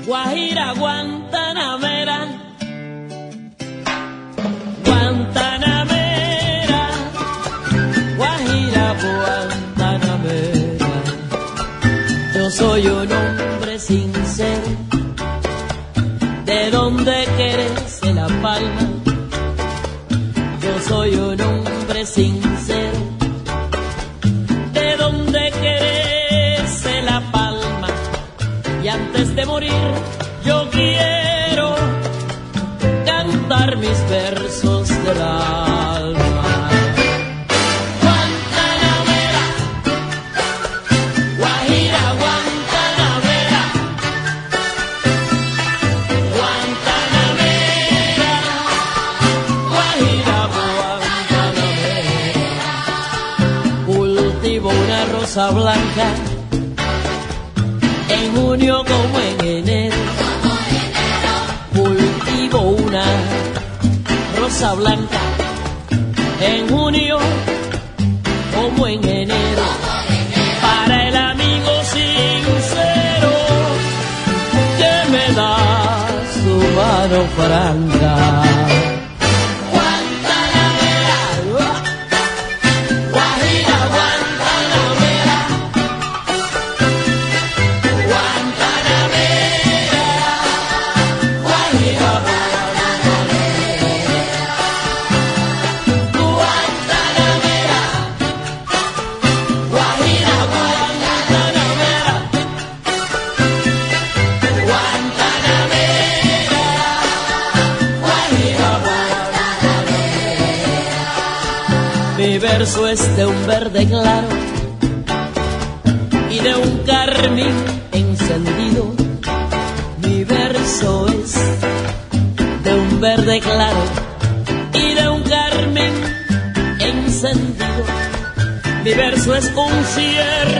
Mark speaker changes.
Speaker 1: Guajira, Guantanamera, Guantanamera, Guajira, Guantanamera. Yo soy un hombre sincero, de donde crece la palma. Yo soy un hombre sincero, de donde crece la palma. Y antes de morir yo quiero cantar mis versos del alma. Guantanamera, Guajira, Guantanamera, Guantanamera, Guajira, Guantanamera. Cultivo una rosa blanca en junio como en enero. Cultivo una rosa blanca en junio como en enero. Para el amigo sincero que me da su mano franca. Mi verso es de un verde claro y de un carmín encendido. Mi verso es de un verde claro y de un carmín encendido. Mi verso es un cierre